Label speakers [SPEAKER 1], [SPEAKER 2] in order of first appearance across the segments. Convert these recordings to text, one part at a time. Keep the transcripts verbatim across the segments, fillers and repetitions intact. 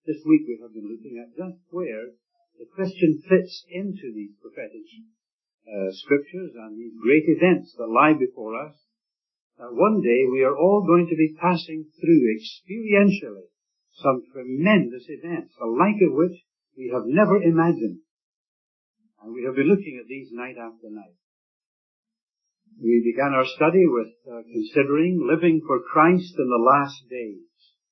[SPEAKER 1] this week we have been looking at just where the Christian fits into these prophetic uh, scriptures and these great events that lie before us, that one day we are all going to be passing through experientially some tremendous events, the like of which we have never imagined. And we have been looking at these night after night. We began our study with uh, considering living for Christ in the last days.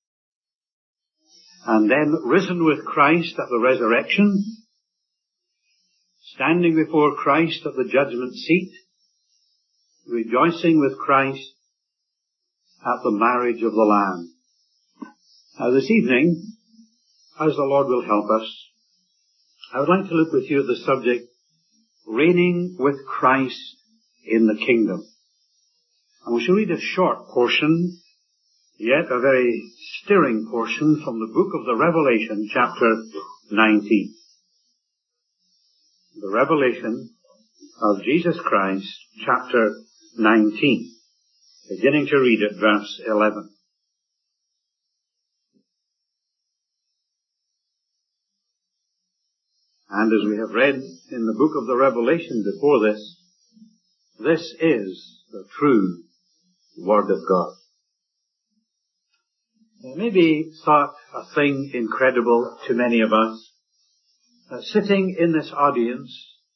[SPEAKER 1] And then risen with Christ at the resurrection, standing before Christ at the judgment seat, rejoicing with Christ at the marriage of the Lamb. Now this evening, as the Lord will help us, I would like to look with you at the subject, reigning with Christ in the kingdom. And we shall read a short portion, yet a very stirring portion from the book of the Revelation, chapter nineteen. The Revelation of Jesus Christ, chapter nineteen, beginning to read at verse eleven. And as we have read in the book of the Revelation before this, this is the true Word of God. It may be thought a thing incredible to many of us that sitting in this audience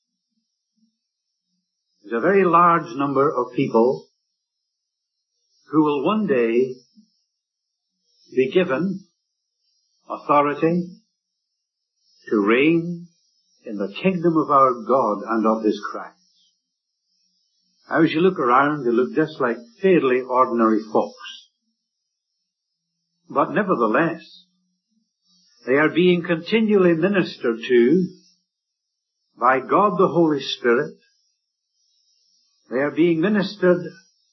[SPEAKER 1] is a very large number of people who will one day be given authority to reign in the kingdom of our God and of His Christ. Now, as you look around, they look just like fairly ordinary folks. But nevertheless, they are being continually ministered to by God the Holy Spirit. They are being ministered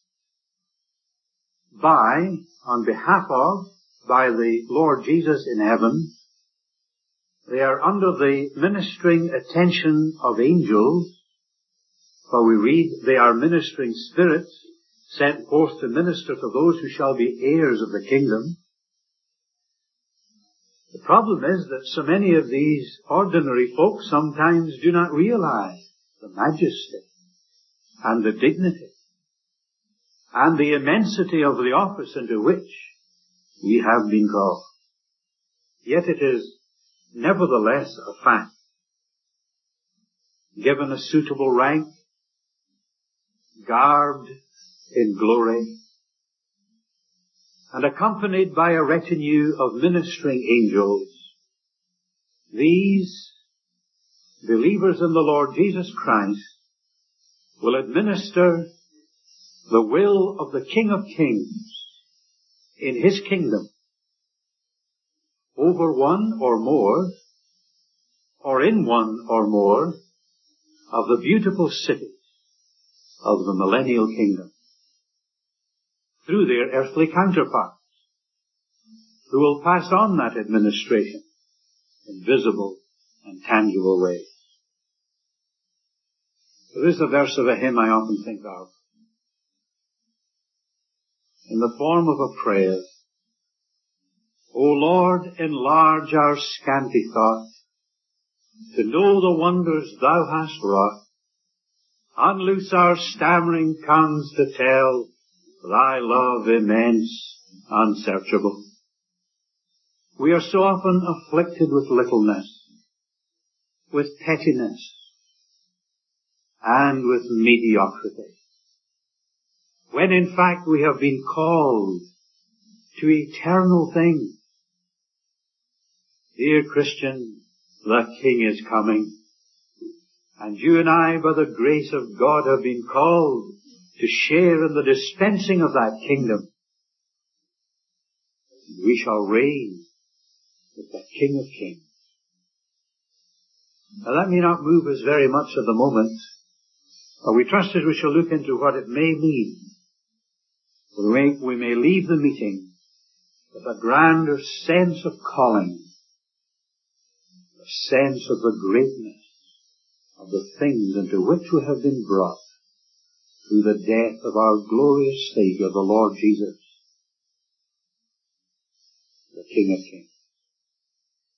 [SPEAKER 1] by, on behalf of, by the Lord Jesus in heaven. They are under the ministering attention of angels, for we read they are ministering spirits sent forth to minister to those who shall be heirs of the kingdom. The problem is that so many of these ordinary folk sometimes do not realize the majesty and the dignity and the immensity of the office into which we have been called. Yet it is nevertheless a fact. Given a suitable rank, garbed in glory, and accompanied by a retinue of ministering angels, these believers in the Lord Jesus Christ will administer the will of the King of Kings in His kingdom over one or more, or in one or more, of the beautiful cities of the millennial kingdom, through their earthly counterparts, who will pass on that administration in visible and tangible ways. There is a verse of a hymn I often think of, in the form of a prayer. O Lord, enlarge our scanty thought, to know the wonders Thou hast wrought. Unloose our stammering tongues to tell Thy love immense, unsearchable. We are so often afflicted with littleness, with pettiness, and with mediocrity, when in fact we have been called to eternal things. Dear Christian, the King is coming, and you and I, by the grace of God, have been called to share in the dispensing of that kingdom. We shall reign with the King of Kings. Now that may not move us very much at the moment, but we trust that we shall look into what it may mean. We may, we may leave the meeting with a grander sense of calling, a sense of the greatness of the things into which we have been brought through the death of our glorious Savior, the Lord Jesus, the King of Kings.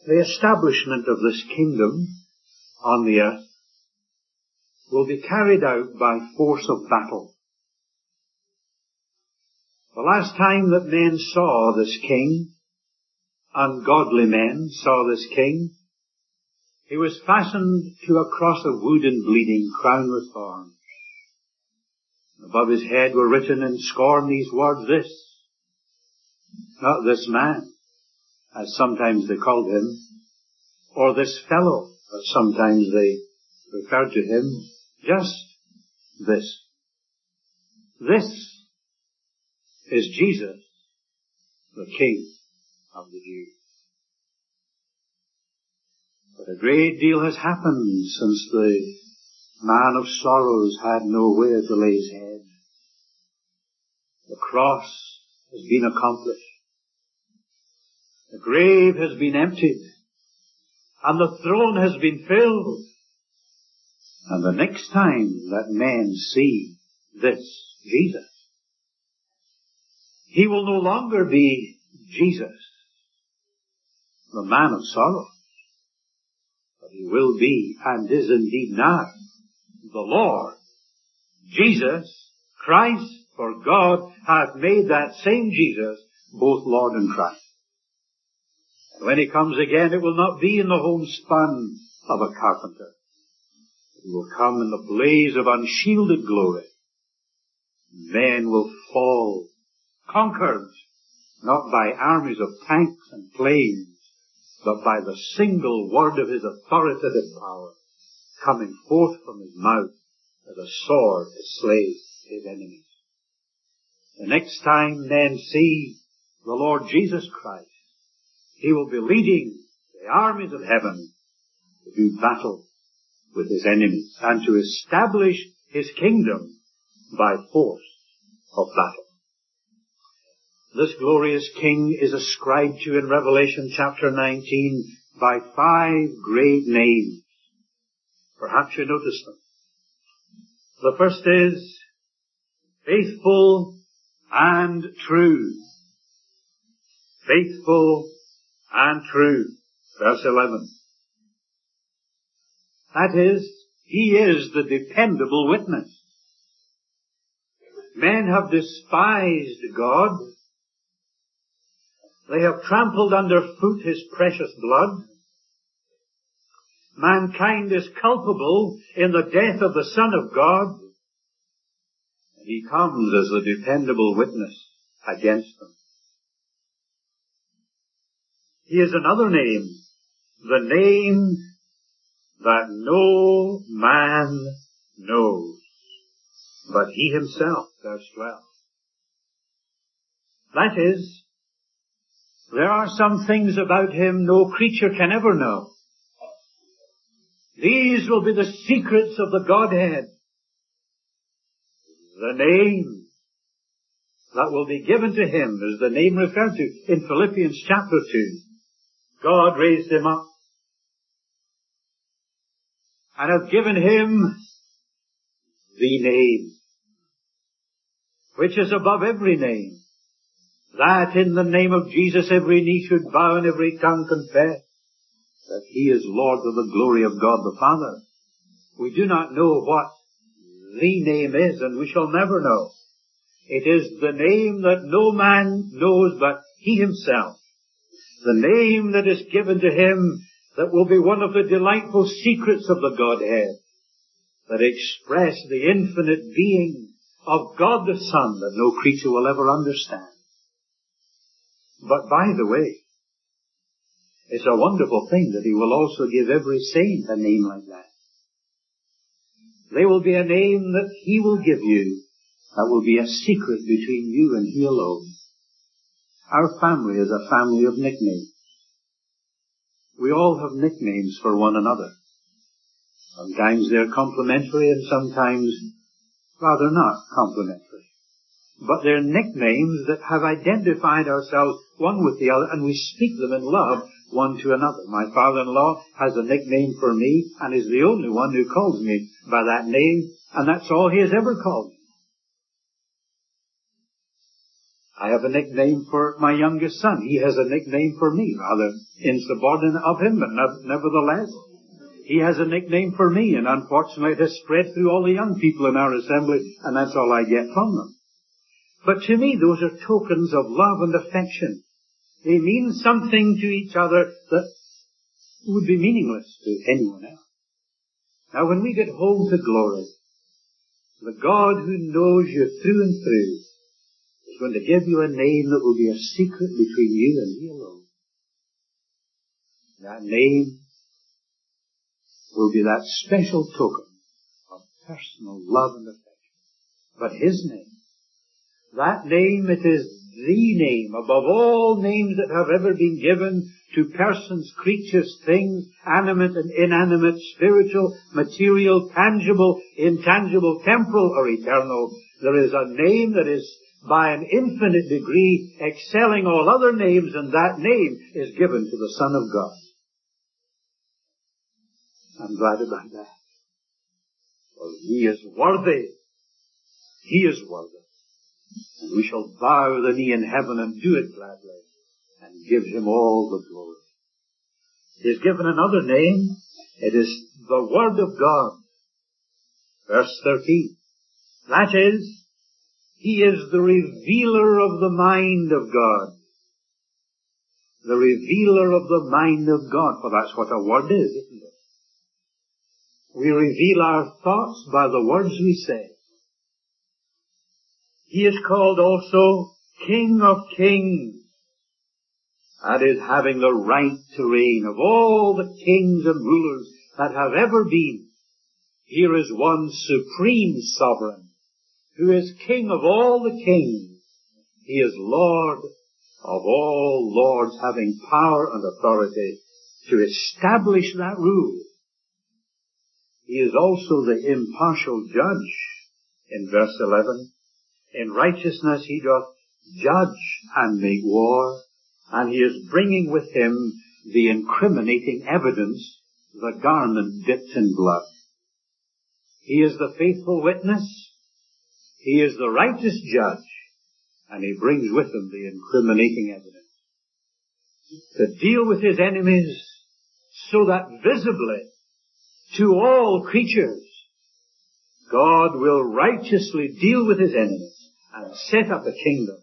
[SPEAKER 1] the establishment of this kingdom on the earth will be carried out by force of battle. The last time that men saw this king, ungodly men saw this king, he was fastened to a cross of wood and bleeding, crowned with thorns. Above his head were written in scorn these words, this, not this man, as sometimes they called him, or this fellow, as sometimes they referred to him, just this. This is Jesus, the King of the Jews. But a great deal has happened since the man of sorrows had nowhere to lay his head. The cross has been accomplished. The grave has been emptied. And the throne has been filled. And the next time that men see this Jesus, he will no longer be Jesus, the man of sorrows, but he will be, and is indeed now, the Lord, Jesus Christ, for God hath made that same Jesus both Lord and Christ. And when he comes again, it will not be in the homespun of a carpenter. It will come in the blaze of unshielded glory. Men will fall, conquered, not by armies of tanks and planes, but by the single word of his authoritative power, coming forth from his mouth as a sword to slay his enemies. The next time men see the Lord Jesus Christ, he will be leading the armies of heaven to do battle with his enemies and to establish his kingdom by force of battle. This glorious King is ascribed to in Revelation chapter nineteen by five great names. Perhaps you notice them. The first is faithful and true. Faithful and true. Verse eleven. That is, he is the dependable witness. Men have despised God. They have trampled underfoot his precious blood. Mankind is culpable in the death of the Son of God. And he comes as the dependable witness against them. He is another name, the name that no man knows, but he himself, verse twelve. That is, there are some things about him no creature can ever know. These will be the secrets of the Godhead. The name that will be given to him is the name referred to in Philippians chapter two. God raised him up and hath given him the name which is above every name, that in the name of Jesus every knee should bow and every tongue confess that he is Lord to the glory of God the Father. We do not know what the name is, and we shall never know. It is the name that no man knows but he himself. The name that is given to him that will be one of the delightful secrets of the Godhead, that express the infinite being of God the Son that no creature will ever understand. But by the way, it's a wonderful thing that he will also give every saint a name like that. There will be a name that he will give you that will be a secret between you and he alone. Our family is a family of nicknames. We all have nicknames for one another. Sometimes they're complimentary and sometimes rather not complimentary. But they're nicknames that have identified ourselves one with the other, and we speak them in love one to another. My father-in-law has a nickname for me and is the only one who calls me by that name, and that's all he has ever called me. I have a nickname for my youngest son. He has a nickname for me, rather insubordinate of him, but nevertheless, he has a nickname for me, and unfortunately it has spread through all the young people in our assembly, and that's all I get from them. But to me, those are tokens of love and affection. They mean something to each other that would be meaningless to anyone else. Now, when we get home to glory, the God who knows you through and through is going to give you a name that will be a secret between you and He alone. That name will be that special token of personal love and affection. But His name, that name, it is the name above all names that have ever been given to persons, creatures, things, animate and inanimate, spiritual, material, tangible, intangible, temporal or eternal. There is a name that is by an infinite degree excelling all other names, and that name is given to the Son of God. I'm glad about that. For He is worthy. He is worthy. And we shall bow the knee in heaven and do it gladly and give Him all the glory. He is given another name. It is the Word of God. Verse thirteen. That is, He is the revealer of the mind of God. The revealer of the mind of God. For that's what a word is, isn't it? We reveal our thoughts by the words we say. He is called also King of Kings. That is, having the right to reign. Of all the kings and rulers that have ever been, here is one supreme sovereign, who is King of all the kings. He is Lord of all lords, having power and authority to establish that rule. He is also the impartial judge in verse eleven. In righteousness He doth judge and make war, and He is bringing with Him the incriminating evidence, the garment dipped in blood. He is the faithful witness, He is the righteous judge, and He brings with Him the incriminating evidence. To deal with His enemies so that visibly to all creatures God will righteously deal with His enemies and set up a kingdom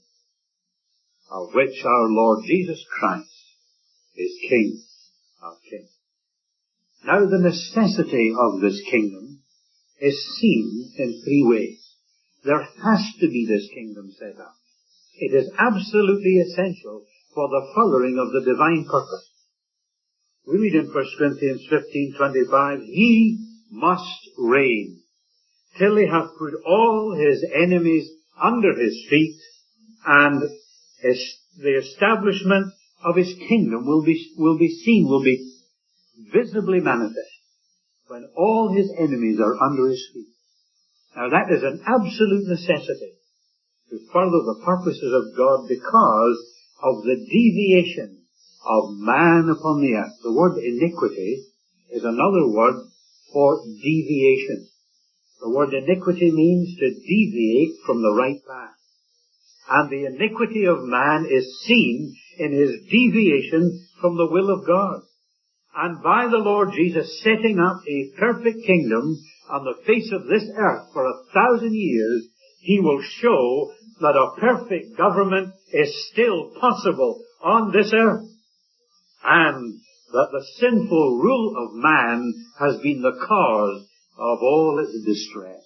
[SPEAKER 1] of which our Lord Jesus Christ is King of kings. Now the necessity of this kingdom is seen in three ways. There has to be this kingdom set up. It is absolutely essential for the furthering of the divine purpose. We read in First Corinthians fifteen twenty-five, He must reign till He hath put all His enemies under His feet, and his, the establishment of His kingdom will be, will be seen, will be visibly manifest when all His enemies are under His feet. Now that is an absolute necessity to further the purposes of God because of the deviation of man upon the earth. The word iniquity is another word for deviation. The word iniquity means to deviate from the right path. And the iniquity of man is seen in his deviation from the will of God. And by the Lord Jesus setting up a perfect kingdom on the face of this earth for a thousand years, He will show that a perfect government is still possible on this earth. And that the sinful rule of man has been the cause of all its distress.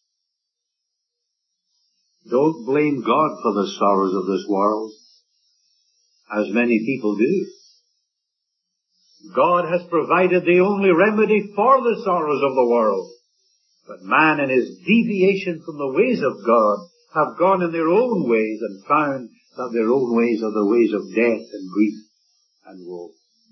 [SPEAKER 1] Don't blame God for the sorrows of this world, as many people do. God has provided the only remedy for the sorrows of the world. But man in his deviation from the ways of God have gone in their own ways and found that their own ways are the ways of death and grief and woe.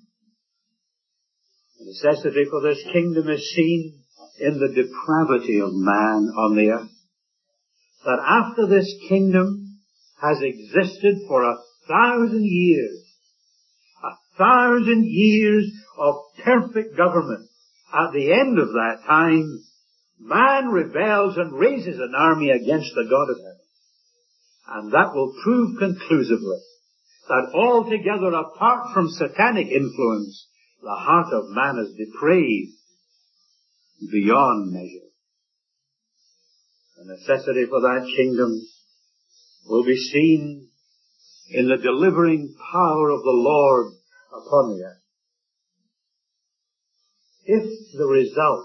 [SPEAKER 1] The necessity for this kingdom is seen in the depravity of man on the earth. That after this kingdom has existed for a thousand years, a thousand years of perfect government, at the end of that time, man rebels and raises an army against the God of heaven. And that will prove conclusively that altogether apart from satanic influence, the heart of man is depraved beyond measure. The necessity for that kingdom will be seen in the delivering power of the Lord upon the earth. If the result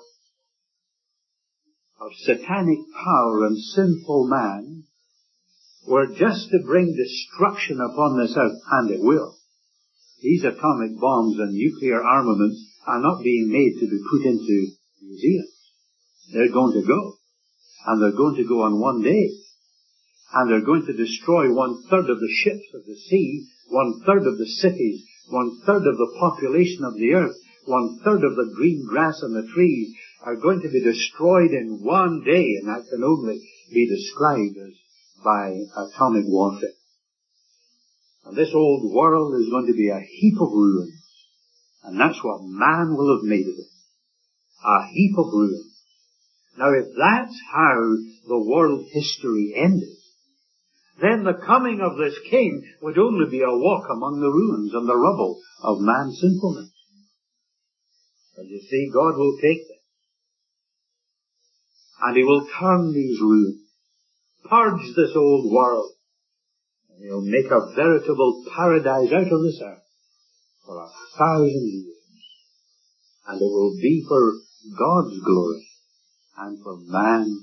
[SPEAKER 1] of satanic power and sinful man were just to bring destruction upon this earth, and it will, these atomic bombs and nuclear armaments are not being made to be put into museums. They're going to go. And they're going to go on one day. And they're going to destroy one third of the ships of the sea, one third of the cities, one third of the population of the earth, one third of the green grass and the trees are going to be destroyed in one day, and that can only be described as by atomic warfare. And this old world is going to be a heap of ruins. And that's what man will have made of it. A heap of ruins. Now if that's how the world history ended, then the coming of this king would only be a walk among the ruins and the rubble of man's sinfulness. And you see, God will take them. And He will turn these ruins, purge this old world, and He'll make a veritable paradise out of this earth for a thousand years. And it will be for God's glory and for man.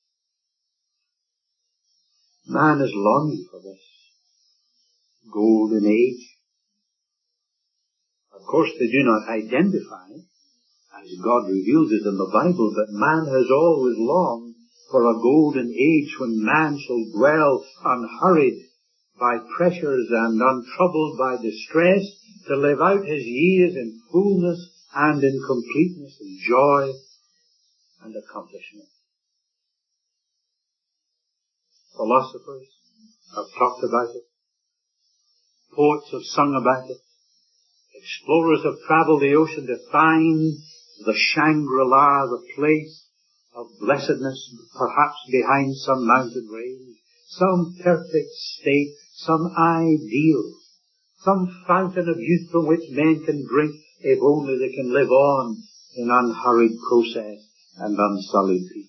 [SPEAKER 1] Man is longing for this golden age. Of course, they do not identify, as God reveals it in the Bible, that man has always longed for a golden age when man shall dwell unhurried by pressures and untroubled by distress, to live out his years in fullness and in completeness and joy and accomplishment. Philosophers have talked about it. Poets have sung about it. Explorers have traveled the ocean to find the Shangri-La, the place of blessedness, perhaps behind some mountain range, some perfect state, some ideal, some fountain of youth from which men can drink if only they can live on in unhurried process and unsullied peace.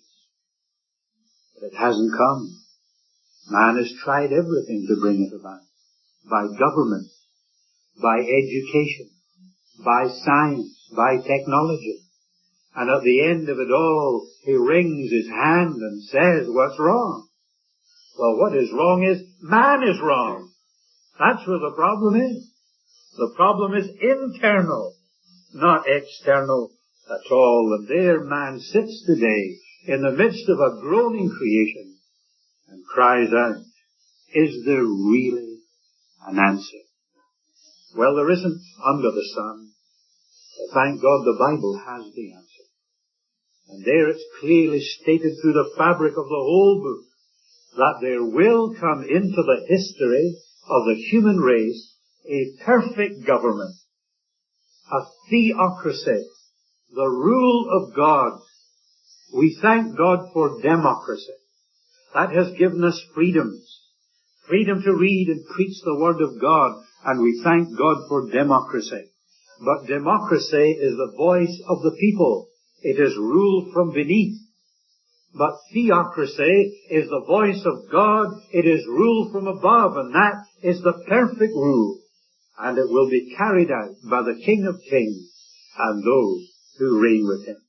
[SPEAKER 1] But it hasn't come. Man has tried everything to bring it about. By government, by education, by science, by technology. And at the end of it all, he wrings his hand and says, what's wrong? Well, what is wrong is, man is wrong. That's where the problem is. The problem is internal, not external at all. And there man sits today in the midst of a groaning creation and cries out, is there really an answer? Well, there isn't under the sun. But thank God the Bible has the answer. And there it's clearly stated through the fabric of the whole book that there will come into the history of the human race a perfect government, a theocracy, the rule of God. We thank God for democracy. That has given us freedoms, freedom to read and preach the Word of God, and we thank God for democracy. But democracy is the voice of the people. It is rule from beneath. But theocracy is the voice of God. It is rule from above, and that is the perfect rule. And it will be carried out by the King of Kings and those who reign with Him.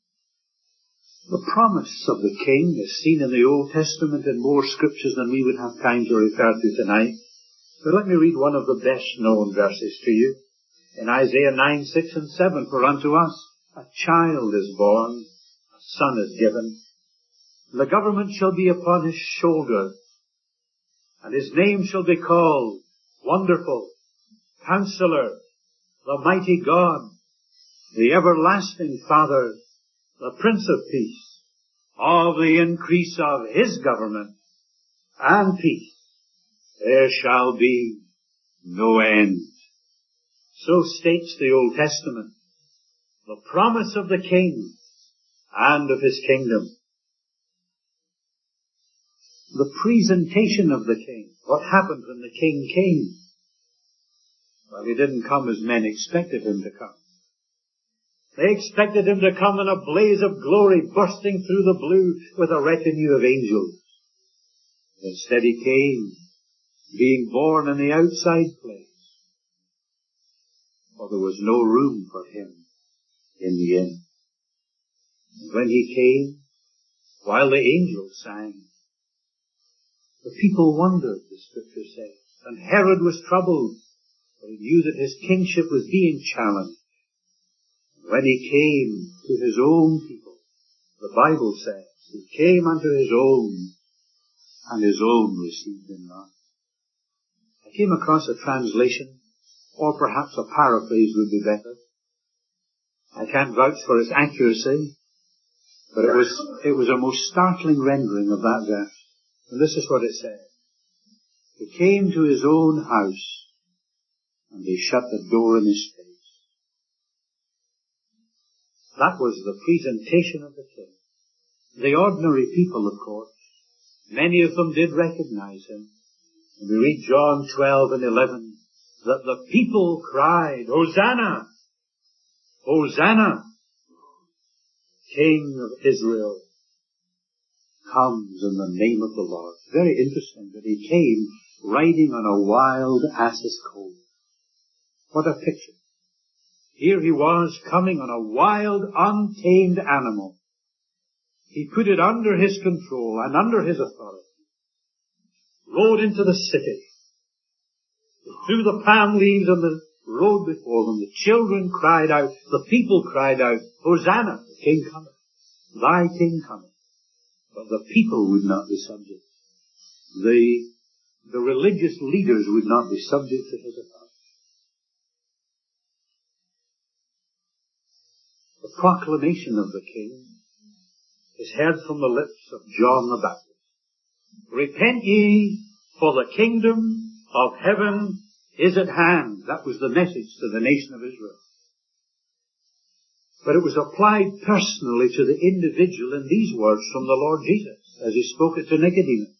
[SPEAKER 1] The promise of the King is seen in the Old Testament in more scriptures than we would have time to refer to tonight. But let me read one of the best known verses to you. In Isaiah nine, six and seven, for unto us a child is born, a son is given. The government shall be upon his shoulder, and his name shall be called Wonderful, Counselor, the Mighty God, the Everlasting Father, the Prince of Peace. Of the increase of his government and peace there shall be no end. So states the Old Testament, the promise of the King and of his kingdom. the presentation of the king. What happened when the king came? Well, he didn't come as men expected him to come. They expected him to come in a blaze of glory, bursting through the blue with a retinue of angels. Instead he came, being born in the outside place, for there was no room for him in the inn. And when he came, while the angels sang, the people wondered, the scripture says, and Herod was troubled, for he knew that his kingship was being challenged. When he came to his own people, the Bible says, he came unto his own, and his own received him not. I came across a translation, or perhaps a paraphrase would be better. I can't vouch for its accuracy, but it was, it was a most startling rendering of that verse. And this is what it said. He came to his own house, and they shut the door in his face. That was the presentation of the king. The ordinary people, of course, many of them did recognize him. And we read John twelve and eleven, that the people cried, Hosanna! Hosanna! King of Israel comes in the name of the Lord. Very interesting that he came riding on a wild ass's colt. What a picture. Here he was coming on a wild, untamed animal. He put it under his control and under his authority. Rode into the city. Threw the palm leaves on the road before them. The children cried out. The people cried out, Hosanna, the King cometh. Thy King cometh. But the people would not be subject. The, the religious leaders would not be subject to his authority. The proclamation of the King is heard from the lips of John the Baptist. Repent ye, for the kingdom of heaven is at hand. That was the message to the nation of Israel. But it was applied personally to the individual in these words from the Lord Jesus, as he spoke it to Nicodemus.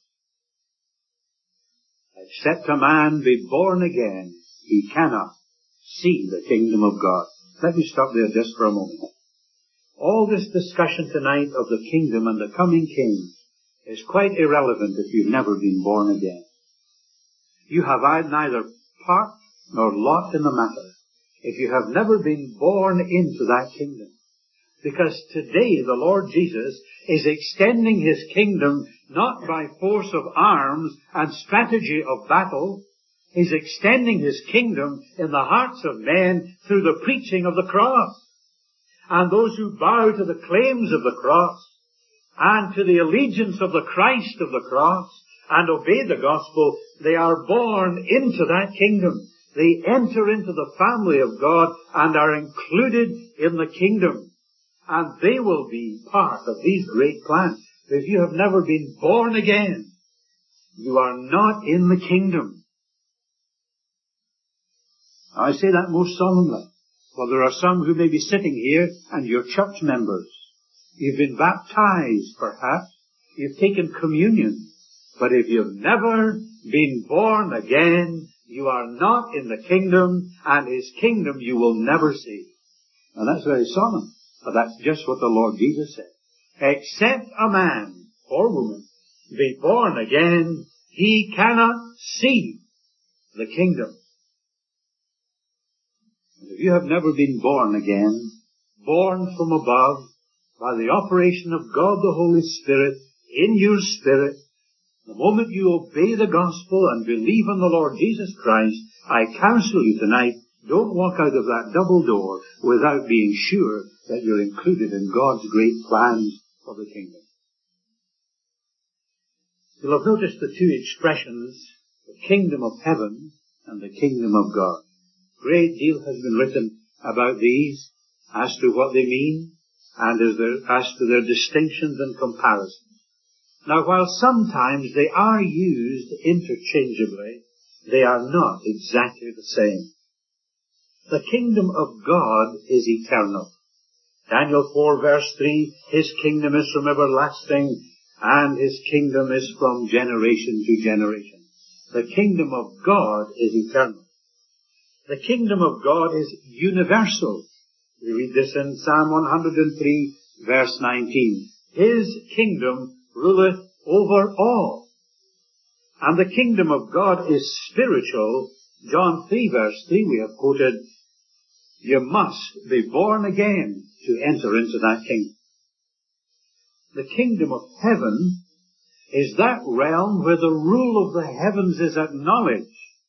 [SPEAKER 1] Except a man be born again, he cannot see the kingdom of God. Let me stop there just for a moment. All this discussion tonight of the kingdom and the coming king is quite irrelevant if you've never been born again. You have neither part nor lot in the matter if you have never been born into that kingdom. Because today the Lord Jesus is extending his kingdom not by force of arms and strategy of battle. He's extending his kingdom in the hearts of men through the preaching of the cross. And those who bow to the claims of the cross and to the allegiance of the Christ of the cross and obey the gospel, they are born into that kingdom. They enter into the family of God and are included in the kingdom. And they will be part of these great plans. If you have never been born again, you are not in the kingdom. I say that most solemnly. For there are some who may be sitting here and you're church members. You've been baptized, perhaps. You've taken communion. But if you've never been born again, you are not in the kingdom, and his kingdom you will never see. Now that's very solemn, but that's just what the Lord Jesus said. Except a man or woman be born again, he cannot see the kingdom. If you have never been born again, born from above, by the operation of God the Holy Spirit in your spirit, the moment you obey the gospel and believe in the Lord Jesus Christ, I counsel you tonight, don't walk out of that double door without being sure that you're included in God's great plans for the kingdom. You'll have noticed the two expressions, the kingdom of heaven and the kingdom of God. A great deal has been written about these as to what they mean and as, their, as to their distinctions and comparisons. Now, while sometimes they are used interchangeably, they are not exactly the same. The kingdom of God is eternal. Daniel four verse three, his kingdom is from everlasting, and his kingdom is from generation to generation. The kingdom of God is eternal. The kingdom of God is universal. We read this in Psalm one hundred three, verse nineteen. His kingdom ruleth over all. And the kingdom of God is spiritual. John three, verse three, we have quoted, you must be born again to enter into that kingdom. The kingdom of heaven is that realm where the rule of the heavens is acknowledged.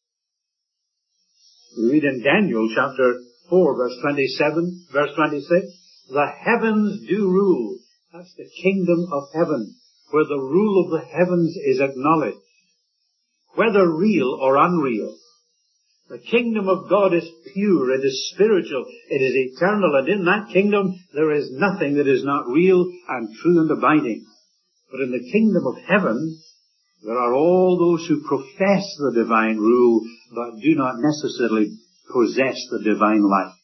[SPEAKER 1] We read in Daniel chapter four, verse twenty-seven, verse twenty-six, the heavens do rule. That's the kingdom of heaven, where the rule of the heavens is acknowledged, whether real or unreal. The kingdom of God is pure, it is spiritual, it is eternal, and in that kingdom there is nothing that is not real and true and abiding. But in the kingdom of heaven, there are all those who profess the divine rule, but do not necessarily possess the divine life.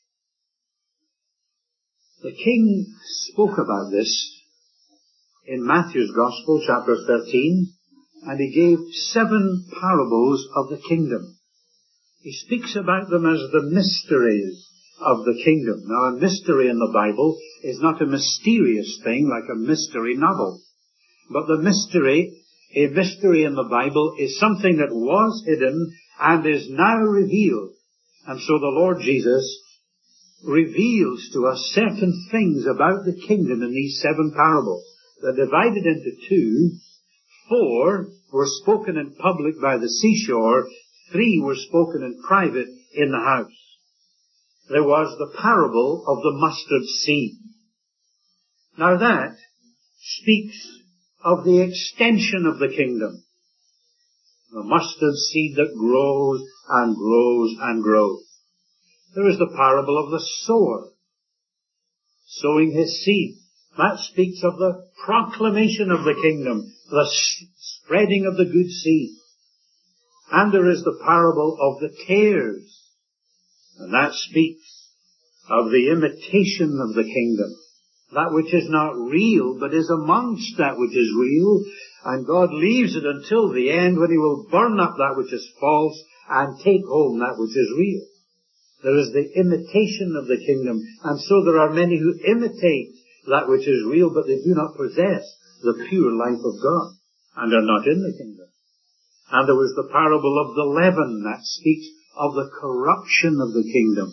[SPEAKER 1] The king spoke about this in Matthew's Gospel, chapter thirteen, and he gave seven parables of the kingdom. He speaks about them as the mysteries of the kingdom. Now, a mystery in the Bible is not a mysterious thing like a mystery novel. But the mystery, a mystery in the Bible is something that was hidden and is now revealed. And so the Lord Jesus reveals to us certain things about the kingdom in these seven parables. They're divided into two. Four were spoken in public by the seashore. Three were spoken in private in the house. There was the parable of the mustard seed. Now that speaks of the extension of the kingdom. The mustard seed that grows and grows and grows. There is the parable of the sower sowing his seed. That speaks of the proclamation of the kingdom, the spreading of the good seed. And there is the parable of the tares, and that speaks of the imitation of the kingdom, that which is not real, but is amongst that which is real, and God leaves it until the end when he will burn up that which is false and take home that which is real. There is the imitation of the kingdom, and so there are many who imitate that which is real, but they do not possess the pure life of God, and are not in the kingdom. And there was the parable of the leaven that speaks of the corruption of the kingdom.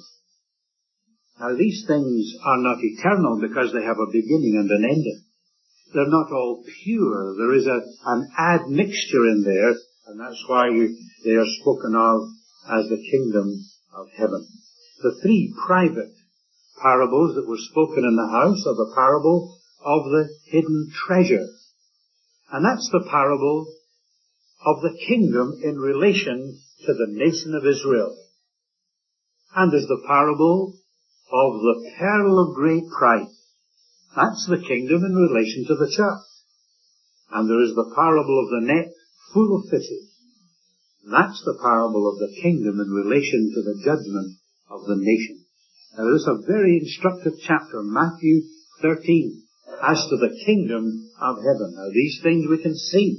[SPEAKER 1] Now these things are not eternal because they have a beginning and an ending. They're not all pure. There is a, an admixture in there, and that's why you, they are spoken of as the kingdom of heaven. The three private parables that were spoken in the house are the parable of the hidden treasure. And that's the parable of the kingdom in relation to the nation of Israel. And there's the parable of the pearl of great price. That's the kingdom in relation to the church. And there is the parable of the net full of fishes. That's the parable of the kingdom in relation to the judgment of the nation. Now there's a very instructive chapter, Matthew thirteen, as to the kingdom of heaven. Now these things we can see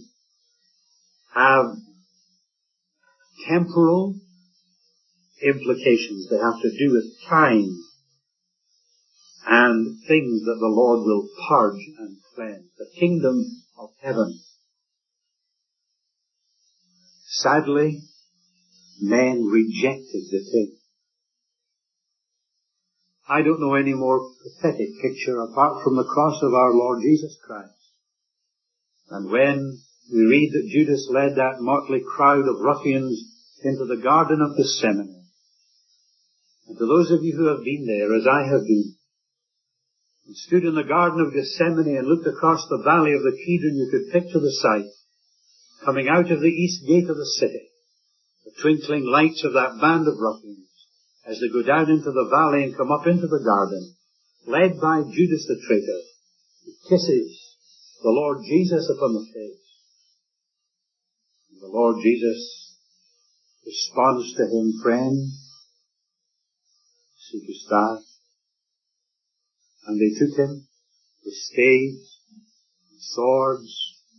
[SPEAKER 1] have temporal implications. They have to do with time and things that the Lord will purge and cleanse. The kingdom of heaven. Sadly, men rejected the king. I don't know any more pathetic picture apart from the cross of our Lord Jesus Christ. And when we read that Judas led that motley crowd of ruffians into the Garden of Gethsemane. And to those of you who have been there, as I have been, and stood in the Garden of Gethsemane and looked across the valley of the Kidron, you could picture the sight. Coming out of the east gate of the city, the twinkling lights of that band of ruffians, as they go down into the valley and come up into the garden, led by Judas the traitor, who kisses the Lord Jesus upon the face. And the Lord Jesus responds to him, friend, seekest thou? And they took him with staves, and swords,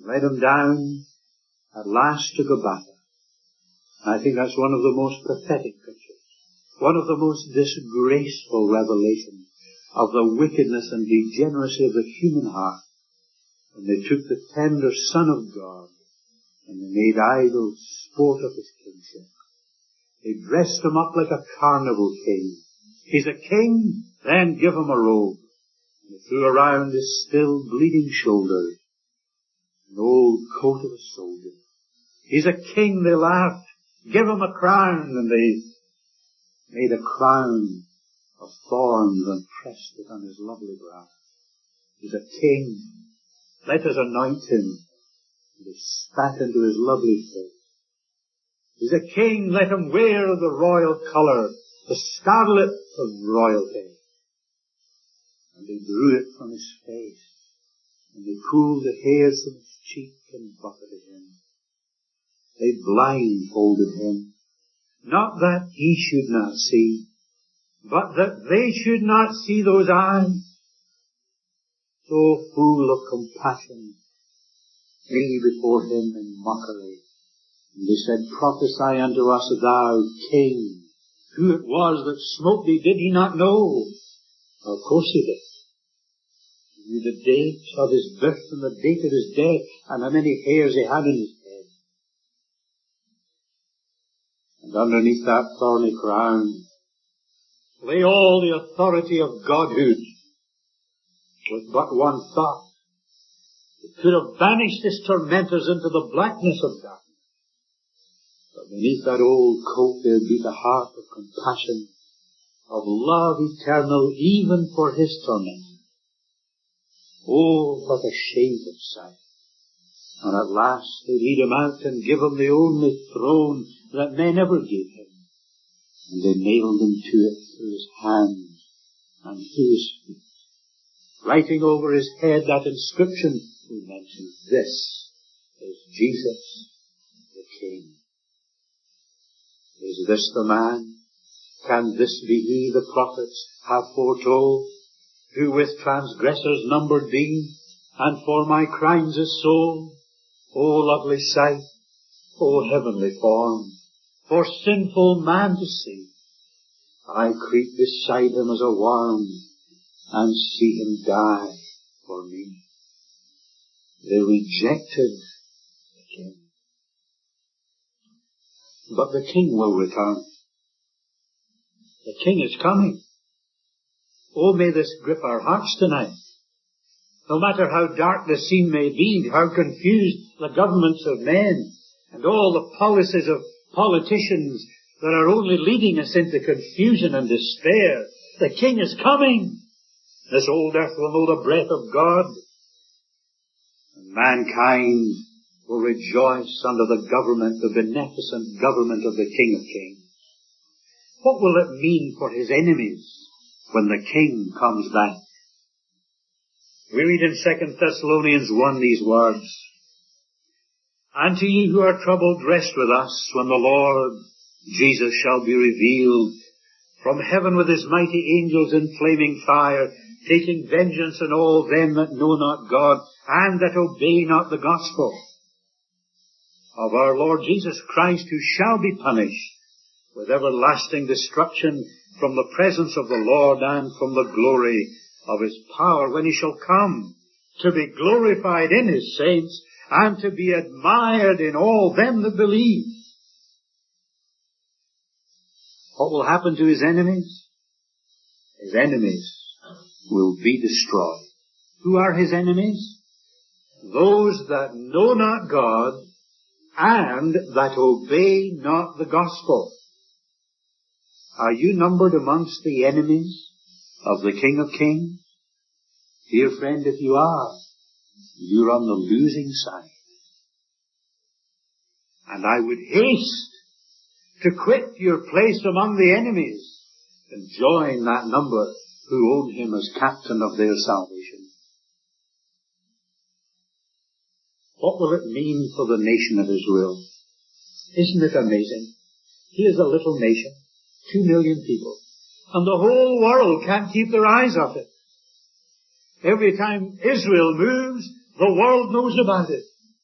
[SPEAKER 1] led him down at last to Golgotha. I think that's one of the most pathetic pictures, one of the most disgraceful revelations of the wickedness and degeneracy of the human heart, when they took the tender Son of God and they made idle sport of his kingship. They dressed him up like a carnival king. He's a king, then give him a robe. And they threw around his still bleeding shoulders an old coat of a soldier. He's a king, they laughed. Give him a crown. And they made a crown of thorns and pressed it on his lovely brow. He's a king. Let us anoint him. And they spat into his lovely face. He's a king. Let him wear the royal colour, the scarlet of royalty. And they drew it from his face. And they pulled the hairs from his cheek and buffeted him. They blindfolded him. Not that he should not see, but that they should not see those eyes, so full of compassion, flee before him in mockery. And they said, prophesy unto us, thou King. Who it was that smote thee, did he not know? Of course he did. He knew the date of his birth and the date of his death and how many hairs he had in his head. And underneath that thorny crown lay all the authority of Godhood, with but one thought. It could have banished his tormentors into the blackness of darkness. But beneath that old coat there beat a heart of compassion, of love eternal even for his torment. Oh, what a shameful sight. And at last they lead him out and give him the only throne that men ever gave him. And they nailed him to it through his hands and through his feet, writing over his head that inscription we mentioned, this is Jesus the King. Is this the man? Can this be he the prophets have foretold, who with transgressors numbered be, and for my crimes is sold? O lovely sight, O heavenly form, for sinful man to see. I creep beside him as a worm, and see him die for me. They rejected the King. But the King will return. The King is coming. Oh, may this grip our hearts tonight. No matter how dark the scene may be, how confused the governments of men, and all the policies of politicians that are only leading us into confusion and despair, the King is coming. This old earth will know the breath of God. And mankind will rejoice under the government, the beneficent government of the King of Kings. What will it mean for his enemies when the King comes back? We read in Second Thessalonians one these words, and to ye who are troubled, rest with us when the Lord Jesus shall be revealed from heaven with his mighty angels in flaming fire, taking vengeance on all them that know not God and that obey not the gospel of our Lord Jesus Christ, who shall be punished with everlasting destruction from the presence of the Lord and from the glory of his power, when he shall come to be glorified in his saints and to be admired in all them that believe. What will happen to his enemies? His enemies will be destroyed. Who are his enemies? Those that know not God and that obey not the gospel. Are you numbered amongst the enemies of the King of Kings? Dear friend, if you are, you're on the losing side. And I would haste to quit your place among the enemies and join that number who own him as captain of their salvation. What will it mean for the nation of Israel? Isn't it amazing? Here's a little nation, two million people, and the whole world can't keep their eyes off it. Every time Israel moves, the world knows about it.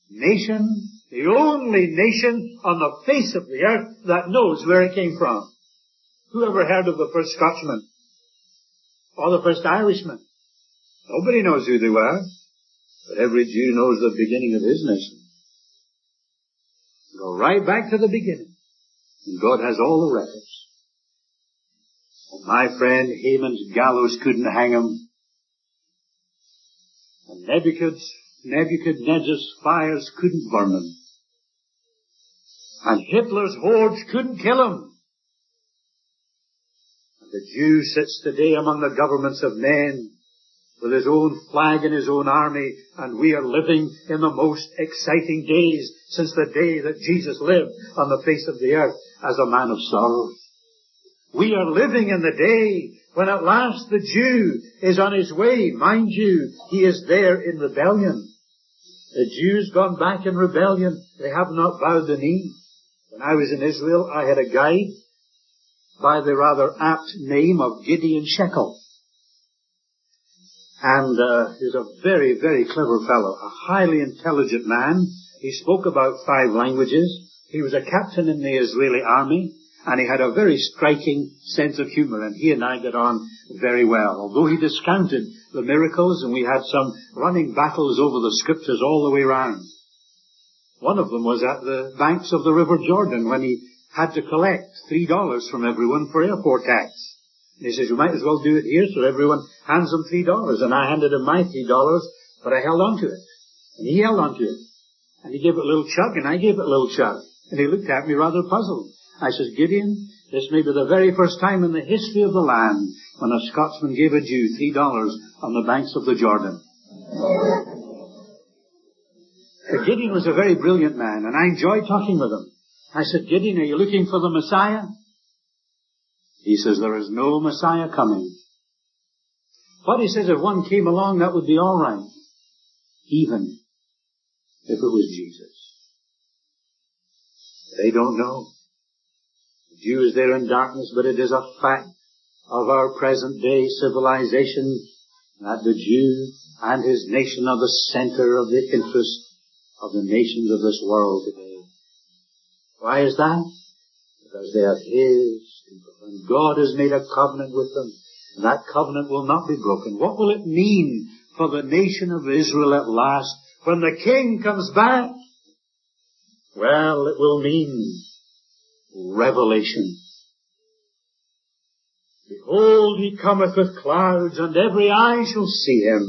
[SPEAKER 1] nation, the only nation on the face of the earth that knows where it came from. Who ever heard of the first Scotchman? Or the first Irishman? Nobody knows who they were. But every Jew knows the beginning of his nation. Go right back to the beginning. And God has all the records. And my friend, Haman's gallows couldn't hang him. And Nebuchadnezzar's, Nebuchadnezzar's fires couldn't burn him. And Hitler's hordes couldn't kill him. And the Jew sits today among the governments of men with his own flag and his own army, and we are living in the most exciting days since the day that Jesus lived on the face of the earth as a man of sorrows. We are living in the day when at last the Jew is on his way. Mind you, he is there in rebellion. The Jews gone back in rebellion. They have not bowed the knee. When I was in Israel, I had a guide by the rather apt name of Gideon Shekel. And uh, he was a very, very clever fellow, a highly intelligent man. He spoke about five languages. He was a captain in the Israeli army, and he had a very striking sense of humor, and he and I got on very well. Although he discounted the miracles, and we had some running battles over the scriptures all the way round. One of them was at the banks of the River Jordan when he had to collect three dollars from everyone for airport tax. And he says, you might as well do it here, so everyone hands him three dollars. And I handed him my three dollars, but I held on to it. And he held on to it. And he gave it a little chug, and I gave it a little chug. And he looked at me rather puzzled. I says, Gideon, this may be the very first time in the history of the land when a Scotsman gave a Jew three dollars on the banks of the Jordan. But Gideon was a very brilliant man, and I enjoyed talking with him. I said, Gideon, are you looking for the Messiah? He says, there is no Messiah coming. But he says, if one came along, that would be all right. Even if it was Jesus. They don't know. The Jew is there in darkness, but it is a fact of our present day civilization that the Jew and his nation are the center of the interest of the nations of this world today. Why is that? Because they are His people. And God has made a covenant with them. And that covenant will not be broken. What will it mean for the nation of Israel at last when the King comes back? Well, it will mean revelation. Behold, He cometh with clouds, and every eye shall see Him,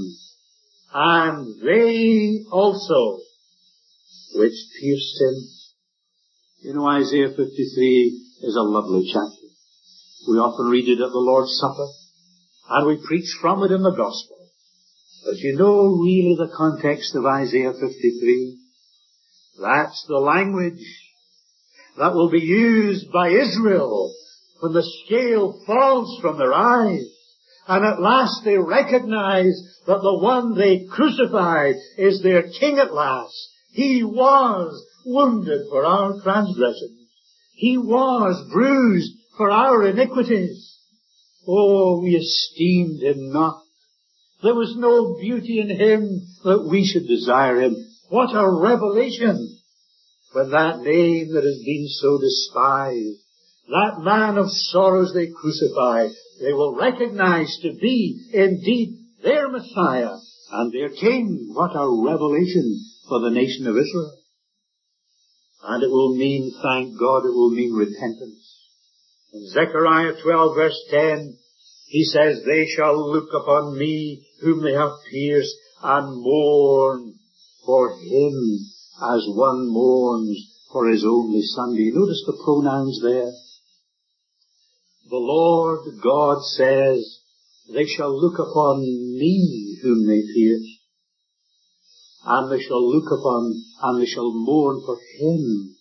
[SPEAKER 1] and they also which pierced Him. You know, Isaiah fifty-three is a lovely chapter. We often read it at the Lord's Supper, and we preach from it in the Gospel. But you know really the context of Isaiah fifty-three? That's the language that will be used by Israel when the scale falls from their eyes, and at last they recognize that the one they crucified is their King at last. He was wounded for our transgressions. He was bruised for our iniquities. Oh, we esteemed Him not. There was no beauty in Him that we should desire Him. What a revelation when that name that has been so despised, that man of sorrows they crucify, they will recognize to be indeed their Messiah and their King. What a revelation for the nation of Israel. And it will mean, thank God, it will mean repentance. In Zechariah twelve verse ten, he says, they shall look upon me whom they have pierced and mourn for him as one mourns for his only son. Do you notice the pronouns there? The Lord God says, they shall look upon me whom they pierced. And they shall look upon, and they shall mourn for Him.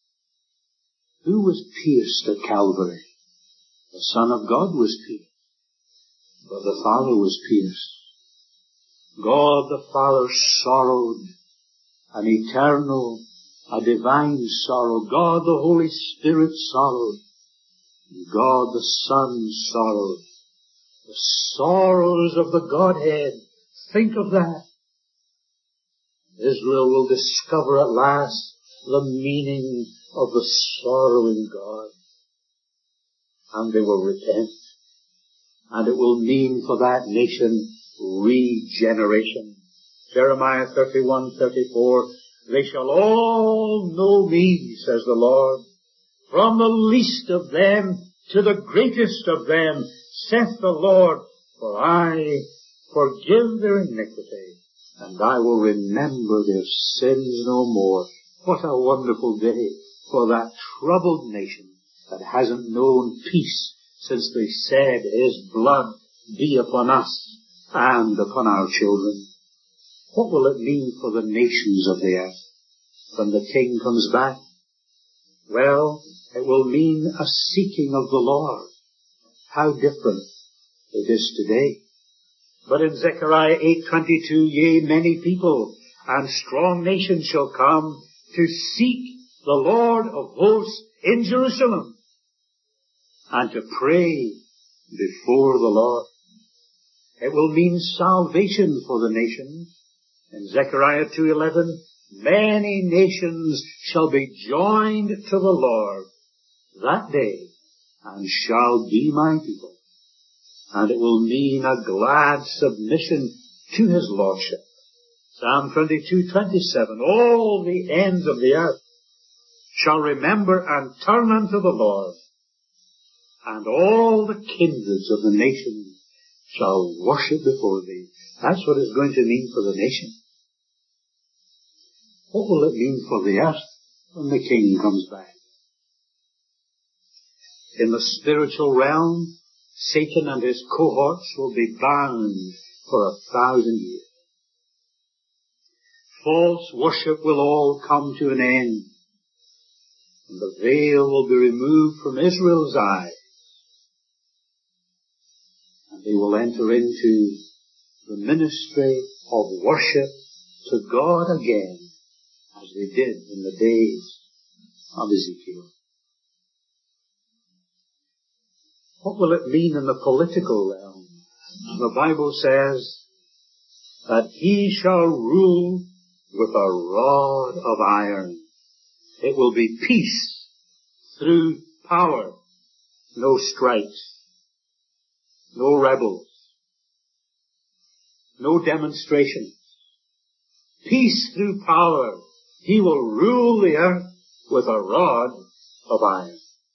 [SPEAKER 1] Who was pierced at Calvary? The Son of God was pierced, but the Father was pierced. God the Father sorrowed, an eternal, a divine sorrow. God the Holy Spirit sorrowed. God the Son sorrowed. The sorrows of the Godhead. Think of that.
[SPEAKER 2] Israel will discover at last the meaning of the sorrowing God. And they will repent. And it will mean for that nation regeneration. Jeremiah thirty-one, thirty-four, they shall all know me, says the Lord, from the least of them to the greatest of them, saith the Lord, for I forgive their iniquity, and I will remember their sins no more. What a wonderful day for that troubled nation that hasn't known peace since they said, His blood be upon us and upon our children. What will it mean for the nations of the earth when the King comes back? Well, it will mean a seeking of the Lord. How different it is today. But in Zechariah eight twenty-two, yea, many people and strong nations shall come to seek the Lord of hosts in Jerusalem and to pray before the Lord. It will mean salvation for the nations. In Zechariah two eleven, many nations shall be joined to the Lord that day and shall be my people. And it will mean a glad submission to His Lordship. Psalm twenty-two twenty-seven, all the ends of the earth shall remember and turn unto the Lord, and all the kindreds of the nations shall worship before Thee. That's what it's going to mean for the nation. What will it mean for the earth when the King comes back? In the spiritual realm, Satan and his cohorts will be bound for a thousand years. False worship will all come to an end, and the veil will be removed from Israel's eyes, and they will enter into the ministry of worship to God again, as they did in the days of Ezekiel. What will it mean in the political realm? The Bible says that He shall rule with a rod of iron. It will be peace through power, no strikes, no rebels, no demonstrations. Peace through power. He will rule the earth with a rod of iron.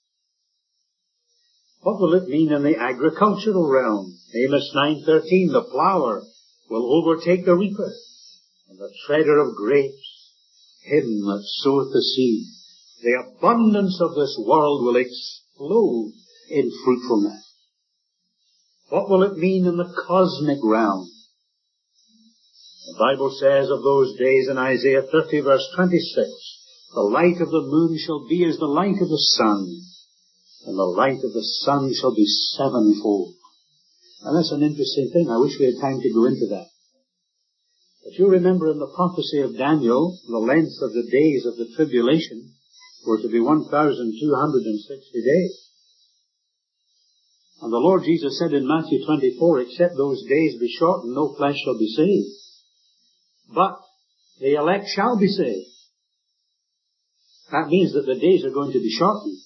[SPEAKER 2] What will it mean in the agricultural realm? Amos nine thirteen, the plower will overtake the reaper, and the treader of grapes, him that soweth the seed. The abundance of this world will explode in fruitfulness. What will it mean in the cosmic realm? The Bible says of those days in Isaiah thirty verse twenty-six, the light of the moon shall be as the light of the sun, and the light of the sun shall be sevenfold. And that's an interesting thing. I wish we had time to go into that. If you remember in the prophecy of Daniel, the length of the days of the tribulation were to be one thousand two hundred sixty days. And the Lord Jesus said in Matthew twenty-four, except those days be shortened, no flesh shall be saved. But the elect shall be saved. That means that the days are going to be shortened.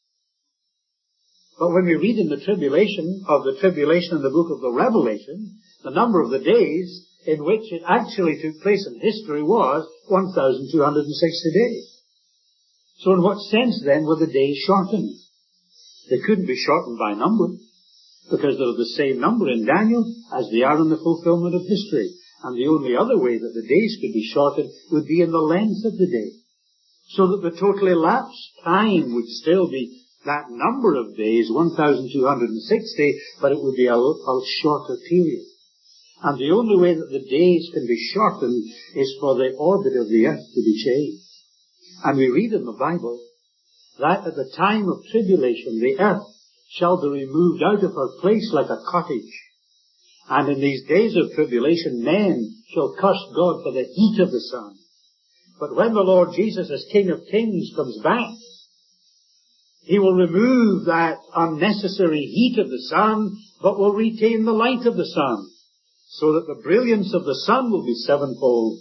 [SPEAKER 2] But when we read in the tribulation of the tribulation in the book of the Revelation, the number of the days in which it actually took place in history was one thousand two hundred sixty days. So in what sense then were the days shortened? They couldn't be shortened by number, because they're the same number in Daniel as they are in the fulfillment of history. And the only other way that the days could be shortened would be in the length of the day, so that the total elapsed time would still be that number of days, one thousand two hundred sixty, but it would be a, a shorter period. And the only way that the days can be shortened is for the orbit of the earth to be changed. And we read in the Bible that at the time of tribulation, the earth shall be removed out of her place like a cottage. And in these days of tribulation, men shall curse God for the heat of the sun. But when the Lord Jesus, as King of Kings, comes back, He will remove that unnecessary heat of the sun, but will retain the light of the sun, so that the brilliance of the sun will be sevenfold,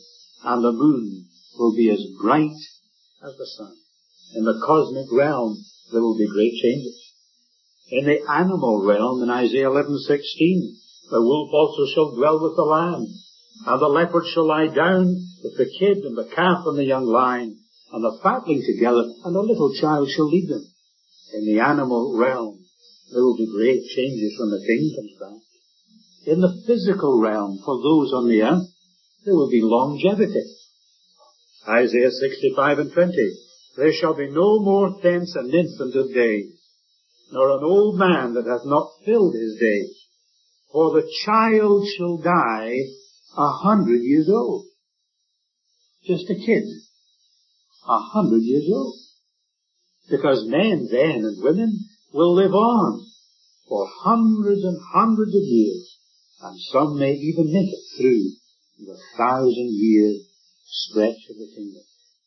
[SPEAKER 2] and the moon will be as bright as the sun. In the cosmic realm, there will be great changes. In the animal realm, in Isaiah eleven sixteen, the wolf also shall dwell with the lamb, and the leopard shall lie down with the kid and the calf and the young lion, and the fatling together, and a little child shall lead them. In the animal realm, there will be great changes when the king comes back. In the physical realm, for those on the earth, there will be longevity. Isaiah sixty-five and twenty, there shall be no more thence an infant of days, nor an old man that hath not filled his days. For the child shall die a hundred years old. Just a kid. A hundred years old. Because men then and women will live on for hundreds and hundreds of years, and some may even make it through the thousand year stretch of the kingdom.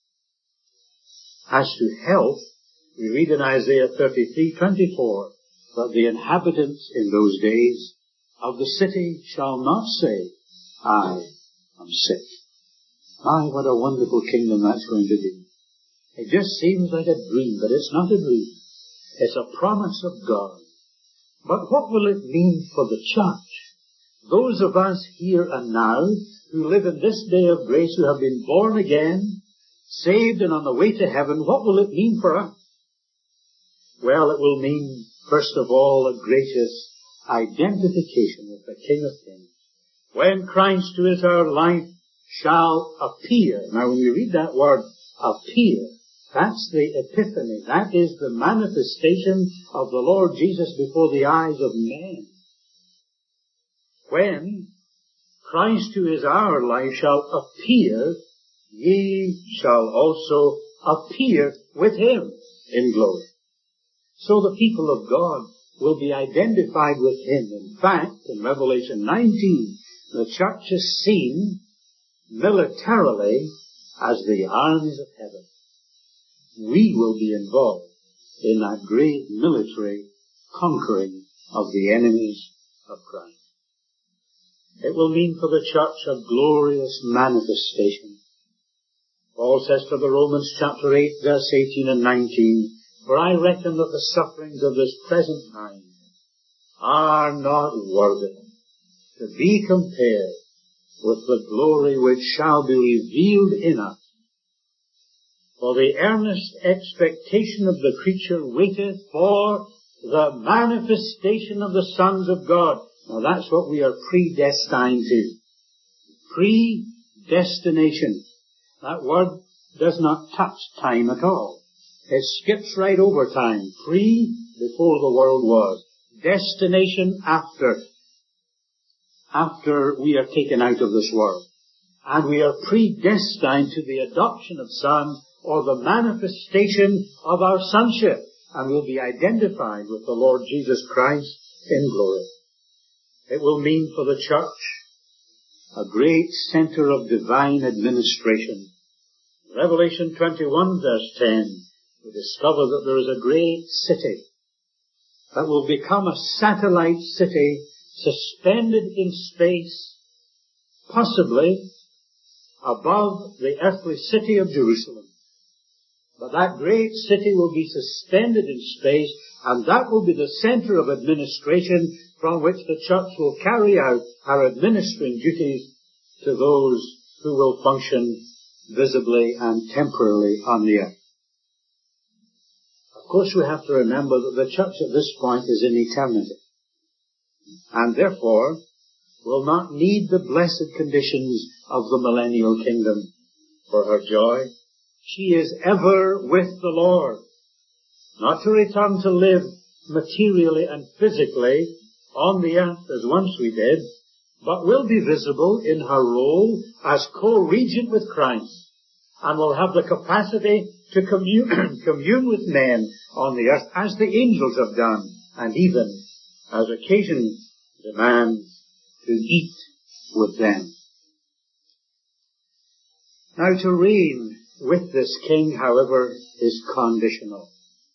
[SPEAKER 2] As to health, we read in Isaiah thirty-three twenty-four that the inhabitants in those days of the city shall not say, I am sick. My, what a wonderful kingdom that's going to be. It just seems like a dream, but it's not a dream. It's a promise of God. But what will it mean for the church? Those of us here and now who live in this day of grace, who have been born again, saved and on the way to heaven, what will it mean for us? Well, it will mean, first of all, a gracious identification with the King of Kings. When Christ, who is our life, shall appear. Now, when you read that word, appear, that's the epiphany. That is the manifestation of the Lord Jesus before the eyes of men. When Christ, who is our life, shall appear, ye shall also appear with him in glory. So the people of God will be identified with him. In fact, in Revelation nineteen, the church is seen militarily as the armies of heaven. We will be involved in that great military conquering of the enemies of Christ. It will mean for the church a glorious manifestation. Paul says to the Romans chapter eight, verse eighteen and nineteen, for I reckon that the sufferings of this present time are not worthy to be compared with the glory which shall be revealed in us. For the earnest expectation of the creature waiteth for the manifestation of the sons of God. Now that's what we are predestined to. Predestination. That word does not touch time at all. It skips right over time. Pre, before the world was. Destination, after. After we are taken out of this world. And we are predestined to the adoption of sons, or the manifestation of our sonship. And we'll be identified with the Lord Jesus Christ in glory. It will mean for the church a great center of divine administration. Revelation twenty-one verse ten, we discover that there is a great city that will become a satellite city suspended in space, possibly above the earthly city of Jerusalem. But that great city will be suspended in space, and that will be the center of administration from which the church will carry out her administering duties to those who will function visibly and temporarily on the earth. Of course, we have to remember that the church at this point is in eternity, and therefore will not need the blessed conditions of the millennial kingdom for her joy. She is ever with the Lord, not to return to live materially and physically on the earth as once we did, but will be visible in her role as co-regent with Christ, and will have the capacity to commune, commune with men on the earth as the angels have done, and even, as occasion demands, to eat with them. Now, to reign with this king, however, is conditional.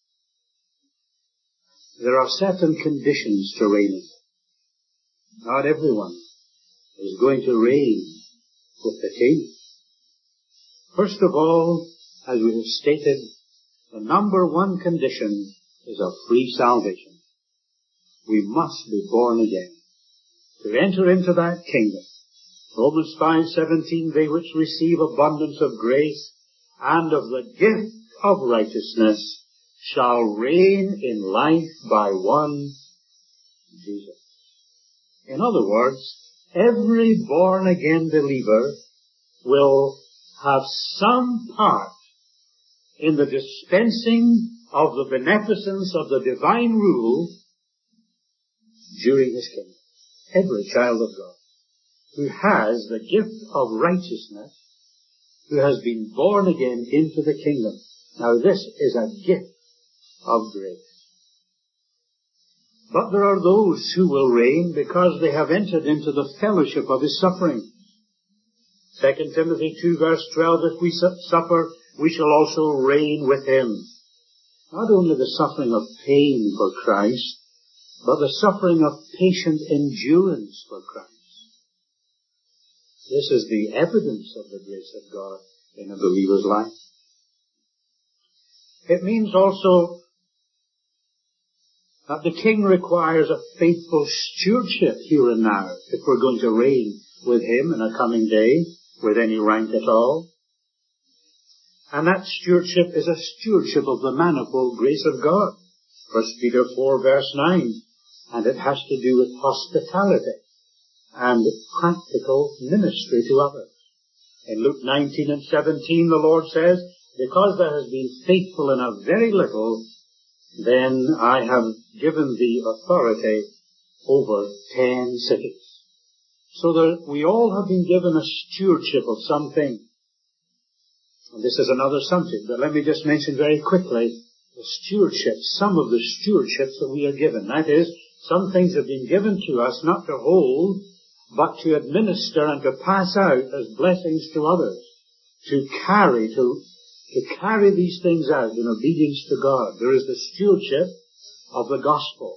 [SPEAKER 2] There are certain conditions to reigning. Not everyone is going to reign with the king. First of all, as we have stated, the number one condition is a free salvation. We must be born again to enter into that kingdom. Romans five seventeen, they which receive abundance of grace and of the gift of righteousness shall reign in life by one Jesus. In other words, every born-again believer will have some part in the dispensing of the beneficence of the divine rule during his kingdom. Every child of God who has the gift of righteousness, who has been born again into the kingdom. Now this is a gift of grace. But there are those who will reign because they have entered into the fellowship of his suffering. Second Timothy two verse twelve, if we suffer, we shall also reign with him. Not only the suffering of pain for Christ, but the suffering of patient endurance for Christ. This is the evidence of the grace of God in a believer's life. It means also that the king requires a faithful stewardship here and now if we're going to reign with him in a coming day with any rank at all. And that stewardship is a stewardship of the manifold grace of God. First Peter four verse nine. And it has to do with hospitality and practical ministry to others. In Luke nineteen and seventeen, the Lord says, because thou hast been faithful in a very little, then I have given thee authority over ten cities. So that we all have been given a stewardship of something. And this is another subject, but let me just mention very quickly the stewardship, some of the stewardships that we are given. That is, some things have been given to us not to hold, but to administer and to pass out as blessings to others. To carry, to, to carry these things out in obedience to God. There is the stewardship of the gospel.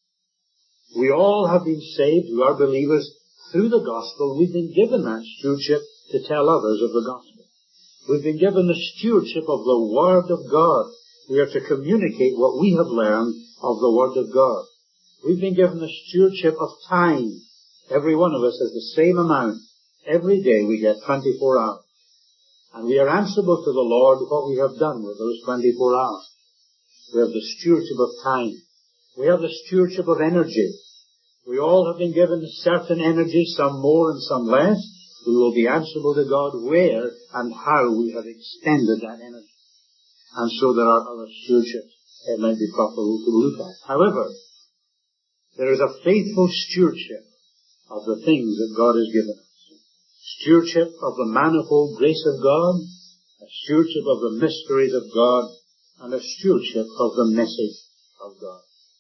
[SPEAKER 2] We all have been saved, who are believers, through the gospel. We've been given that stewardship to tell others of the gospel. We've been given the stewardship of the Word of God. We are to communicate what we have learned of the Word of God. We've been given the stewardship of time. Every one of us has the same amount. Every day we get twenty-four hours. And we are answerable to the Lord what we have done with those twenty-four hours. We have the stewardship of time. We have the stewardship of energy. We all have been given certain energy, some more and some less. We will be answerable to God where and how we have extended that energy. And so there are other stewardships it might be proper to look at. However, there is a faithful stewardship of the things that God has given us. Stewardship of the manifold grace of God, a stewardship of the mysteries of God, and a stewardship of the message of God.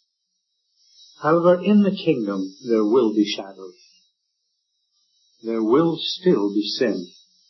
[SPEAKER 2] However, in the kingdom there will be shadows. There will still be sin.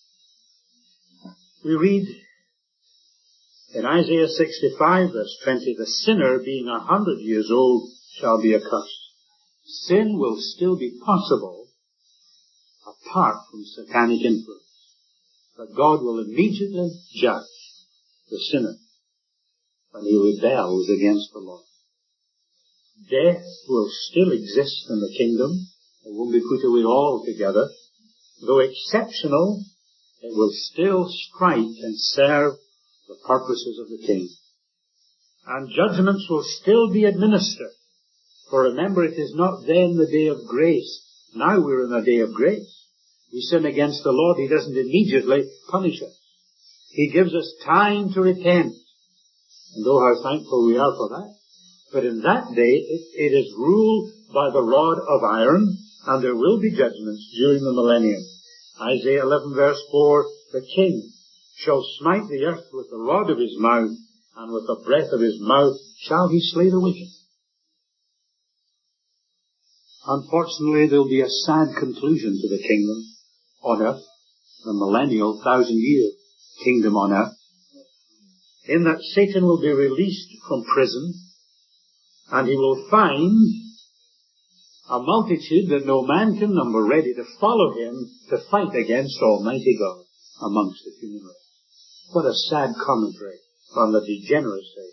[SPEAKER 2] We read in Isaiah sixty-five verse twenty, the sinner being a hundred years old shall be accursed. Sin will still be possible apart from satanic influence. But God will immediately judge the sinner when he rebels against the Lord. Death will still exist in the kingdom. It won't be put away altogether. Though exceptional, it will still strike and serve the purposes of the king. And judgments will still be administered. For remember, it is not then the day of grace. Now we're in the day of grace. We sin against the Lord, he doesn't immediately punish us. He gives us time to repent. And oh, how thankful we are for that. But in that day, it, it is ruled by the rod of iron, and there will be judgments during the millennium. Isaiah eleven verse four, the king shall smite the earth with the rod of his mouth, and with the breath of his mouth shall he slay the wicked. Unfortunately, there will be a sad conclusion to the kingdom on earth, the millennial thousand year kingdom on earth, in that Satan will be released from prison, and he will find a multitude that no man can number ready to follow him to fight against Almighty God amongst the human race. What a sad commentary on the degeneracy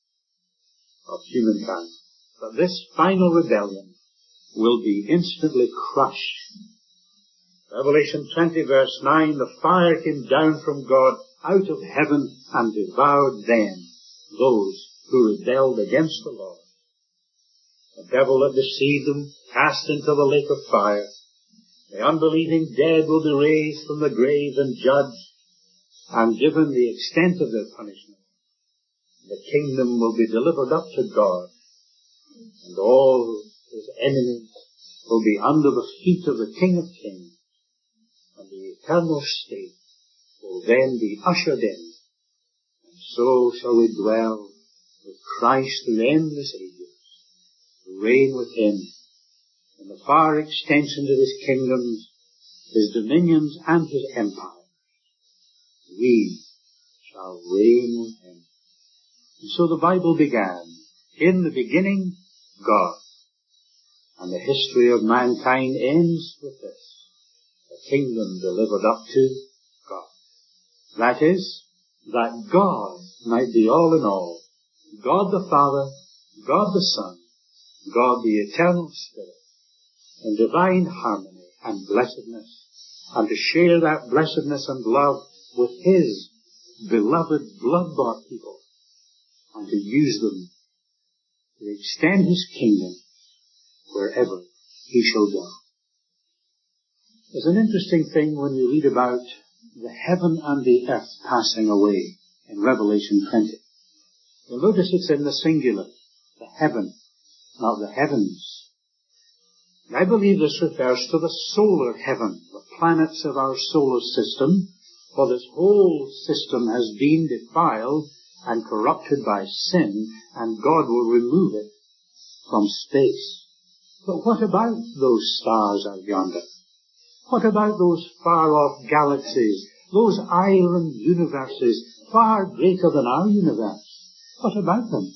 [SPEAKER 2] of humankind. But this final rebellion will be instantly crushed. Revelation twenty verse nine, the fire came down from God out of heaven and devoured them, those who rebelled against the Lord. The devil that deceived them cast into the lake of fire. The unbelieving dead will be raised from the grave and judged and given the extent of their punishment. The kingdom will be delivered up to God, and all his enemies will be under the feet of the King of Kings, and the eternal state will then be ushered in, and so shall we dwell with Christ through endless ages, to reign with him in the far extension of his kingdoms, his dominions, and his empires. We shall reign with him. And so the Bible began, in the beginning, God. And the history of mankind ends with this, the kingdom delivered up to God. That is, that God might be all in all. God the Father, God the Son, God the Eternal Spirit, in divine harmony and blessedness, and to share that blessedness and love with his beloved blood-bought people, and to use them to extend his kingdom wherever he shall go. There's an interesting thing when we read about the heaven and the earth passing away in Revelation twenty. You'll notice it's in the singular, the heaven, not the heavens. And I believe this refers to the solar heaven, the planets of our solar system, for this whole system has been defiled and corrupted by sin, and God will remove it from space. But what about those stars out yonder? What about those far-off galaxies, those island universes far greater than our universe? What about them?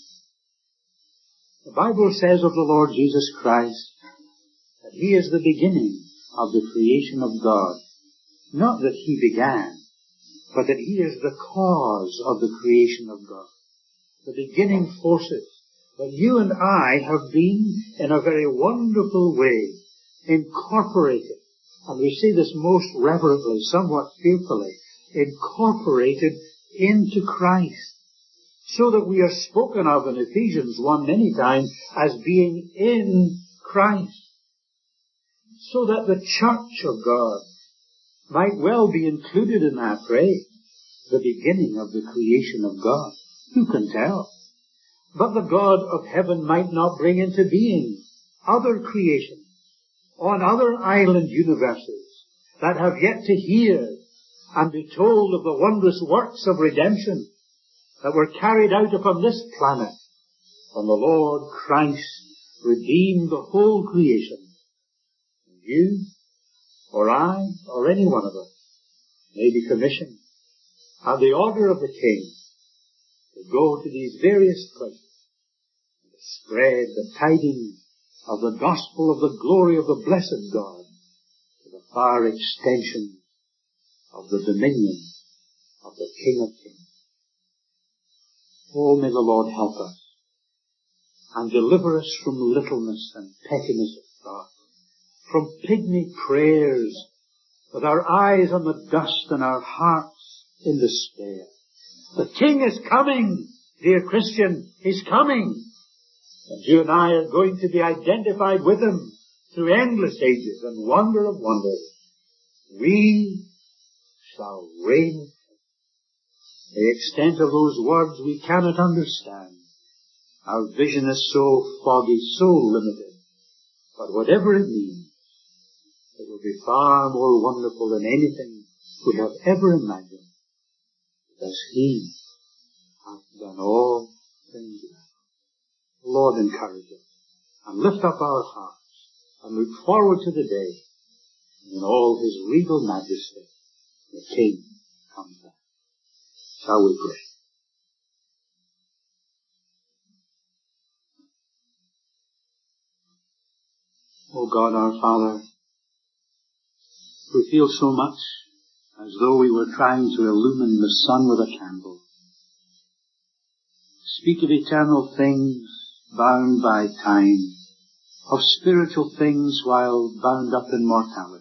[SPEAKER 2] The Bible says of the Lord Jesus Christ that he is the beginning of the creation of God. Not that he began, but that he is the cause of the creation of God. The beginning forces. But you and I have been, in a very wonderful way, incorporated, and we say this most reverently, somewhat fearfully, incorporated into Christ, so that we are spoken of in Ephesians one many times as being in Christ, so that the church of God might well be included in that phrase, the beginning of the creation of God. Who can tell? But the God of heaven might not bring into being other creations on other island universes that have yet to hear and be told of the wondrous works of redemption that were carried out upon this planet when the Lord Christ redeemed the whole creation. And you, or I, or any one of us may be commissioned at the order of the King to go to these various places and to spread the tidings of the gospel of the glory of the blessed God to the far extension of the dominion of the King of Kings. Oh, may the Lord help us and deliver us from littleness and pettiness of thought, from pygmy prayers, with our eyes on the dust and our hearts in despair. The King is coming, dear Christian, he's coming. And you and I are going to be identified with him through endless ages and wonder of wonders. We shall reign. The extent of those words we cannot understand. Our vision is so foggy, so limited. But whatever it means, it will be far more wonderful than anything we have ever imagined, because he hath done all things well. Lord, encourage us and lift up our hearts and look forward to the day when in all his regal majesty the King comes back. Shall we pray? O God our Father, we feel so much as though we were trying to illumine the sun with a candle. Speak of eternal things bound by time, of spiritual things while bound up in mortality.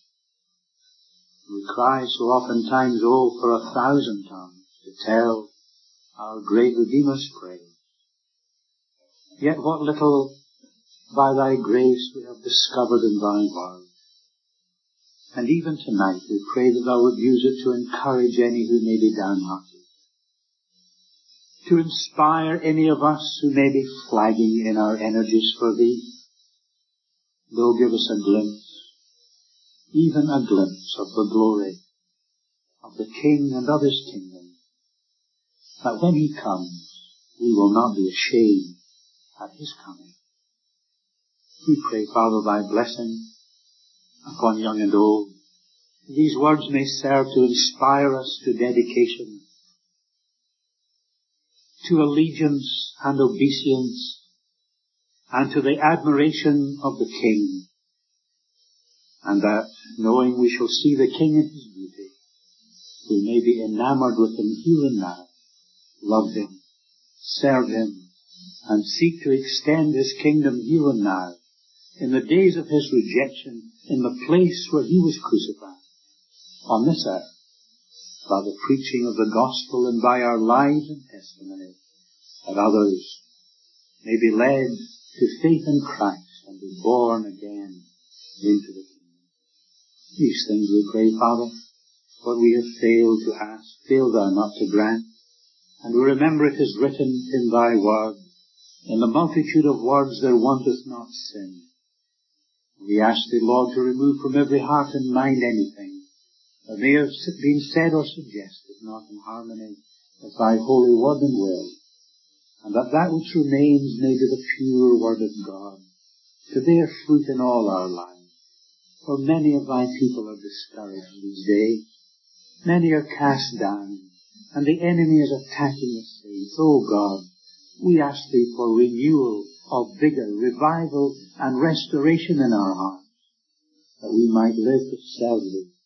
[SPEAKER 2] We cry so oftentimes, oh, for a thousand tongues to tell our great Redeemer's praise. Yet what little by thy grace we have discovered in thy word. And even tonight we pray that thou would use it to encourage any who may be downhearted, to inspire any of us who may be flagging in our energies for thee. Though give us a glimpse, even a glimpse of the glory of the King and of his kingdom, that when he comes, we will not be ashamed at his coming. We pray, Father, thy blessing upon young and old. These words may serve to inspire us to dedication, to allegiance and obeisance, and to the admiration of the King, and that, knowing we shall see the King in his beauty, we may be enamored with him here and now, love him, serve him, and seek to extend his kingdom here and now, in the days of his rejection, in the place where he was crucified, on this earth, by the preaching of the gospel and by our lives and testimony, that others may be led to faith in Christ and be born again into the kingdom. These things we pray, Father, what we have failed to ask, fail thou not to grant. And we remember it is written in thy word, in the multitude of words there wanteth not sin. We ask thee, Lord, to remove from every heart and mind anything that may have been said or suggested not in harmony with thy holy word and will, and that that which remains may be the pure word of God, to bear fruit in all our lives. For many of thy people are discouraged these days. Many are cast down, and the enemy is attacking the faith. O God, we ask thee for renewal of vigor, revival, and restoration in our hearts, that we might live to serve thee